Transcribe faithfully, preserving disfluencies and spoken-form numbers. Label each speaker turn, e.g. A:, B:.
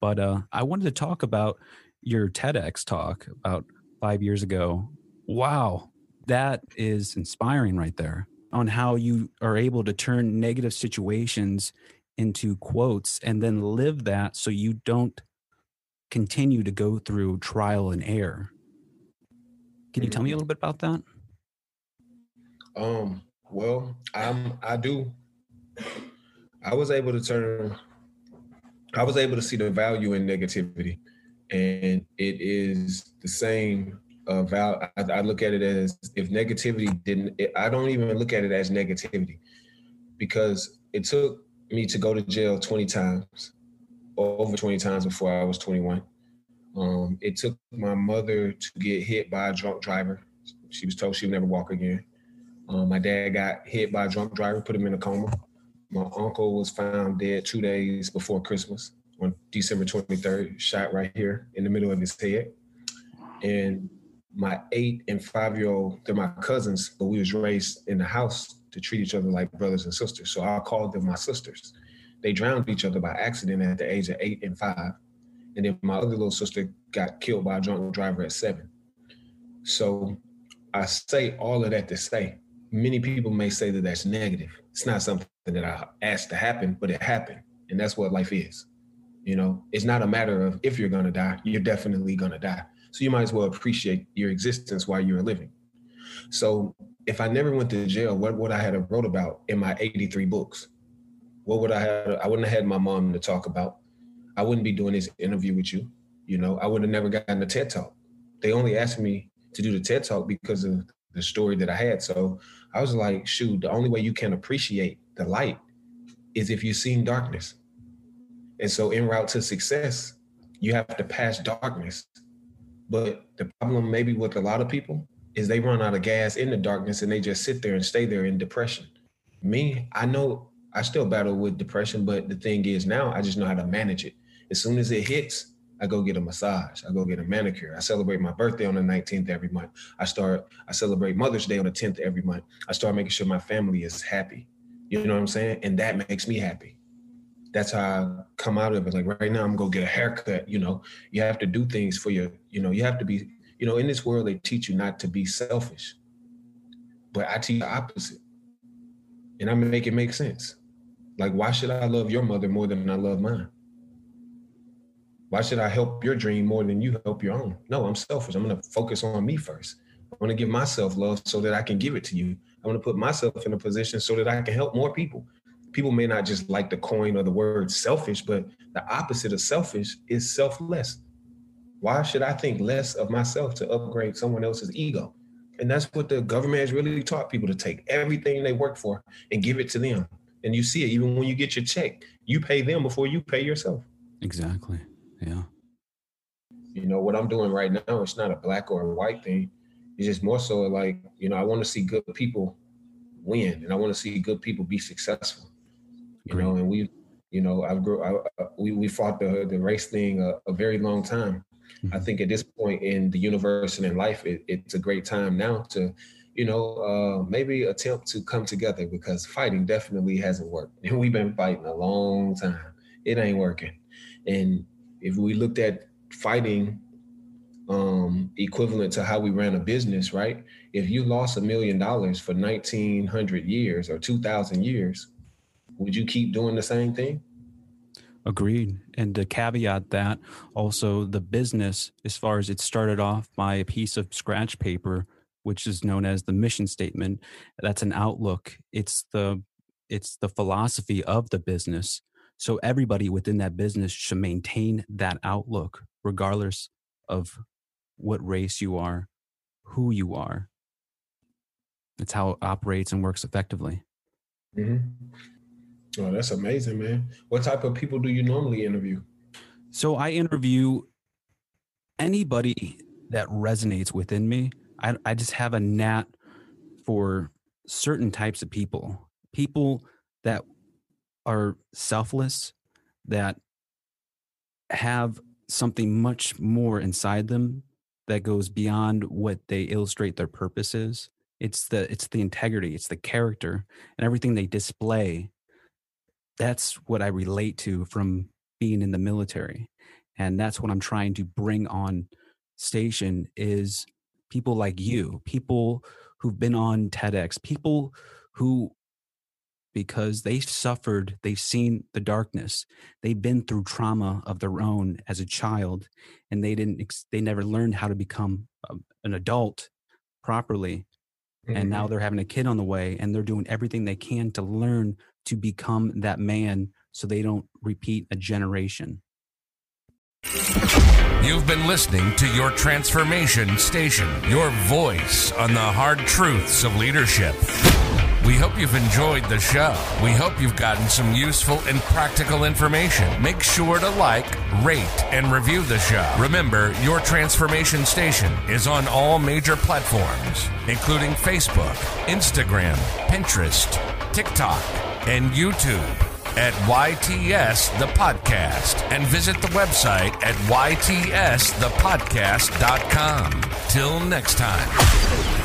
A: But uh, I wanted to talk about your TEDx talk about five years ago. Wow, that is inspiring right there on how you are able to turn negative situations into quotes and then live that so you don't continue to go through trial and error. Can you tell me a
B: Mhm.
A: little bit about that?
B: Um, well, I'm I do I was able to turn I was able to see the value in negativity, and it is the same uh, val. I, I look at it as if negativity didn't. It, I don't even look at it as negativity because it took me to go to jail twenty times, over twenty times before I was twenty-one. Um, it took my mother to get hit by a drunk driver. She was told she would never walk again. Um, my dad got hit by a drunk driver, put him in a coma. My uncle was found dead two days before Christmas on December twenty-third, shot right here in the middle of his head. And my eight and five year old, they're my cousins, but we was raised in the house to treat each other like brothers and sisters. So I called them my sisters. They drowned each other by accident at the age of eight and five. And then my other little sister got killed by a drunk driver at seven. So I say all of that to say, many people may say that that's negative. It's not something that I asked to happen, but it happened. And that's what life is. You know, it's not a matter of if you're going to die, you're definitely going to die. So you might as well appreciate your existence while you're living. So if I never went to jail, what would I have wrote about in my eighty-three books? What would I have? I wouldn't have had my mom to talk about. I wouldn't be doing this interview with you. You know, I would have never gotten a TED Talk. They only asked me to do the TED Talk because of the story that I had. So I was like, shoot, the only way you can appreciate the light is if you've seen darkness. And so en route to success, you have to pass darkness. But the problem maybe with a lot of people is they run out of gas in the darkness and they just sit there and stay there in depression. Me, I know I still battle with depression, but the thing is now I just know how to manage it. As soon as it hits, I go get a massage. I go get a manicure. I celebrate my birthday on the nineteenth every month. I start, I celebrate Mother's Day on the tenth every month. I start making sure my family is happy. You know what I'm saying? And that makes me happy. That's how I come out of it. Like right now, I'm gonna get a haircut. You know, you have to do things for your, you know, you have to be, you know, in this world, they teach you not to be selfish, but I teach the opposite. And I make it make sense. Like, why should I love your mother more than I love mine? Why should I help your dream more than you help your own? No, I'm selfish. I'm gonna focus on me first. I wanna give myself love so that I can give it to you. I wanna put myself in a position so that I can help more people. People may not just like the coin or the word selfish, but the opposite of selfish is selfless. Why should I think less of myself to upgrade someone else's ego? And that's what the government has really taught people, to take everything they work for and give it to them. And you see it even when you get your check, you pay them before you pay yourself.
A: Exactly. Yeah.
B: You know, what I'm doing right now, it's not a black or a white thing. It's just more so like, you know, I want to see good people win and I want to see good people be successful. You know,
A: Agreed.
B: and we, you know, I've grew, I, we, we fought the, the race thing a, a very long time. I
A: Mhm.
B: think at this point in the universe and in life, it, it's a great time now to, you know, uh, maybe attempt to come together, because fighting definitely hasn't worked. And we've been fighting a long time. It ain't working. And if we looked at fighting um, equivalent to how we ran a business, right? If you lost a million dollars for nineteen hundred years or two thousand years, would you keep doing the same thing?
A: Agreed. And to caveat that, also the business, as far as it started off by a piece of scratch paper, which is known as the mission statement, that's an outlook. It's the it's the philosophy of the business. So everybody within that business should maintain that outlook, regardless of what race you are, who you are. It's how it operates and works effectively.
B: Mm-hmm. Oh, that's amazing, man. What type of people do you normally interview?
A: So I interview anybody that resonates within me. I, I just have a knack for certain types of people, people that are selfless, that have something much more inside them that goes beyond what they illustrate their purpose is. It's the it's the integrity, it's the character and everything they display. That's what I relate to from being in the military. And that's what I'm trying to bring on station is people like you, people who've been on TEDx, people who, because they suffered, they've seen the darkness, they've been through trauma of their own as a child, and they didn't, they never learned how to become a, an adult properly. Mm-hmm. And now they're having a kid on the way, and they're doing everything they can to learn to become that man so they don't repeat a generation.
C: You've been listening to Your Transformation Station, your voice on the hard truths of leadership. We hope you've enjoyed the show. We hope you've gotten some useful and practical information. Make sure to like, rate, and review the show. Remember, Your Transformation Station is on all major platforms, including Facebook, Instagram, Pinterest, TikTok, and YouTube at Y T S The Podcast, and visit the website at y t s the podcast dot com. Till next time.